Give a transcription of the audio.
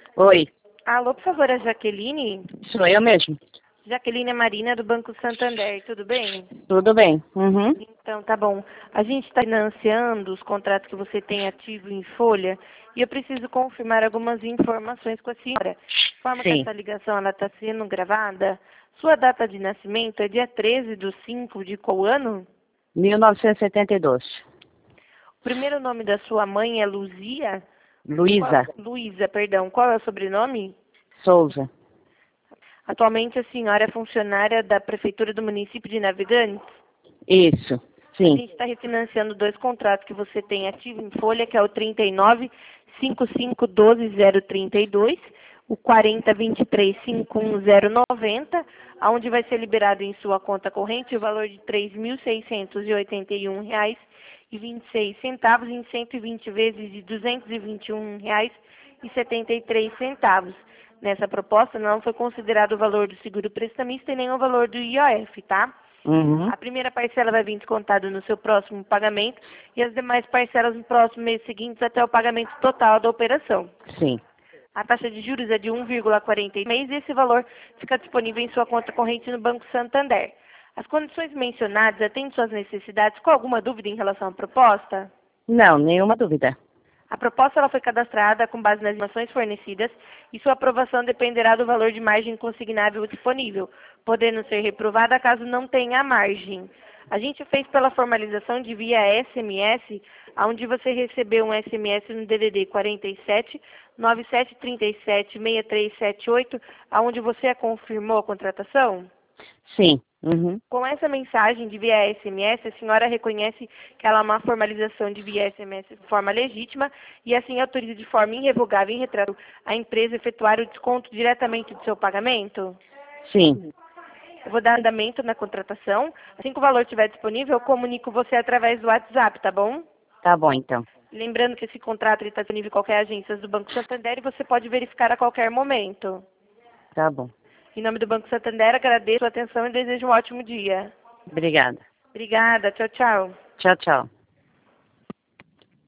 Oi, Alô, por favor, a Jaqueline? sou eu mesmo. Jaqueline é Marina, do Banco Santander, tudo bem? Tudo bem? Uhum. Então, tá bom. A gente está financiando os contratos que você tem ativo em folha e eu preciso confirmar algumas informações com a senhora. De forma que Sim, essa ligação está sendo gravada. Sua data de nascimento é dia 13/5 de qual ano? 1972. O primeiro nome da sua mãe é Luzia? Luísa Luísa, perdão. Qual é o sobrenome? Souza. Atualmente a senhora é funcionária da Prefeitura do município de Navegantes? Isso, A sim, gente está refinanciando dois contratos que você tem ativo em folha, que é o 39.5512.032, o 40.23.51090, onde vai ser liberado em sua conta corrente o valor de R$ 3.681,26 em 120 vezes de R$ 221,73. Nessa proposta não foi considerado o valor do seguro prestamista e nem o valor do IOF, tá? uhum, A primeira parcela vai vir descontada no seu próximo pagamento e as demais parcelas no próximo mês seguinte até o pagamento total da operação. sim, A taxa de juros é de 1,40 mês e esse valor fica disponível em sua conta corrente no Banco Santander. As condições mencionadas atendem suas necessidades. Com alguma dúvida em relação à proposta? não, nenhuma dúvida. A proposta ela foi cadastrada com base nas informações fornecidas e sua aprovação dependerá do valor de margem consignável disponível, podendo ser reprovada caso não tenha margem. A gente fez pela formalização de via SMS, onde você recebeu um SMS no DDD 47 9737 6378, onde você confirmou a contratação? Sim, uhum, Com essa mensagem de via SMS, a senhora reconhece que ela é uma formalização de via SMS de forma legítima e assim autoriza de forma irrevogável e retrato a empresa a efetuar o desconto diretamente do seu pagamento? sim, Eu vou dar andamento na contratação. Assim que o valor estiver disponível, eu comunico você através do WhatsApp, tá bom? tá bom então. Lembrando que esse contrato está disponível em qualquer agência do Banco Santander e você pode verificar a qualquer momento. Tá bom. Em nome do Banco Santander, agradeço a atenção e desejo um ótimo dia. Obrigada. Obrigada. Tchau, tchau. Tchau, tchau.